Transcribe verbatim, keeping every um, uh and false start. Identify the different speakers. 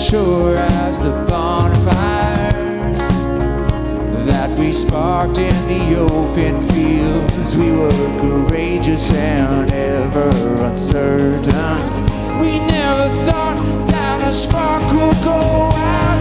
Speaker 1: sure as the bonfires that we sparked in the open fields. We were courageous and ever uncertain. We never thought that a spark would go out